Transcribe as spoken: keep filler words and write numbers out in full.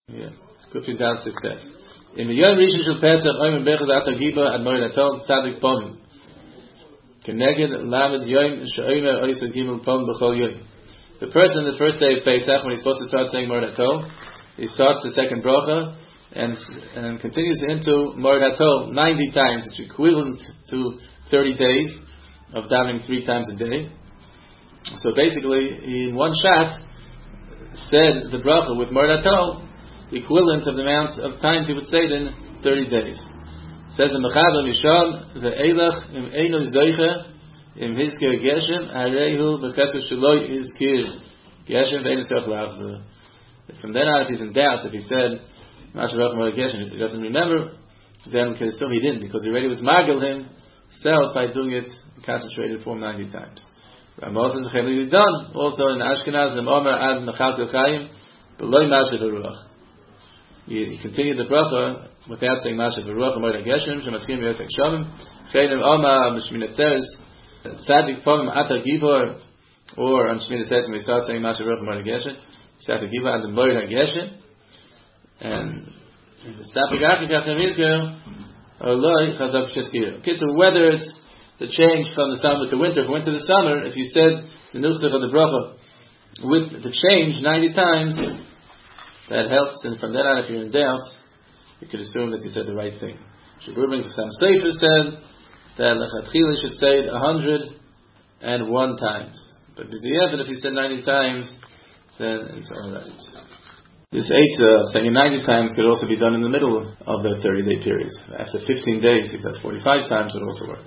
Yeah, good for down success. In the Yom Rishon Shel Pesach, Oymen Bechad Atagiba Ad Moed Hatol Tzadik Pom. Keneged Lamed Yom She'omer Oysa Gimel Pom B'Chol Yom. The person the first day of Pesach, when he's supposed to start saying Moed Hatol, he starts the second bracha and and continues into Moed Hatol ninety times. It's equivalent to thirty days of davening three times a day. So basically, in one shot, said the bracha with Moed Hatol, equivalent of the amount of times he would say it in thirty days. It says in Mechaber Mishal, the Eilach im Eino Zoiche im Hizkir Geshem Harehu B'Chesed Shaloi Hizkir Geshem V'Eino Zoich Lavze. From then on, if he's in doubt, if he said Masha Baruch Moed Geshem, if he doesn't remember, then can assume he didn't, because he already was magil himself by doing it in concentrated form ninety times. Also in Ashkenaz, in Omer Ad Mechal Chaim, B'Loi Masha Baruch. He continued the bracha without saying Masha V'Ruach Moed Geshem Shemaskim V'Yosek Shamim Chayim Oma Mishmin Atzeres Tzadik Pom Ata Gibor, or on Shmin Atzeres when we start saying Masha V'Ruach Moed Geshem Tzadik Gibor and the Moed Geshem, and the Stapik Achikach Hamizker Oloi Chazak Sheskir. Okay, so whether it's the change from the summer to winter, from winter to summer, if you said the Nusach of the bracha with the change ninety times, that helps, and from then on, if you're in doubt, you could assume that you said the right thing. Shabur brings the Sam Sefer said that Lechatchila should say it a hundred and one times. But if you said ninety times, then it's all right. This eight uh, saying ninety times could also be done in the middle of the thirty-day period. After fifteen days, if that's forty-five times, it would also work.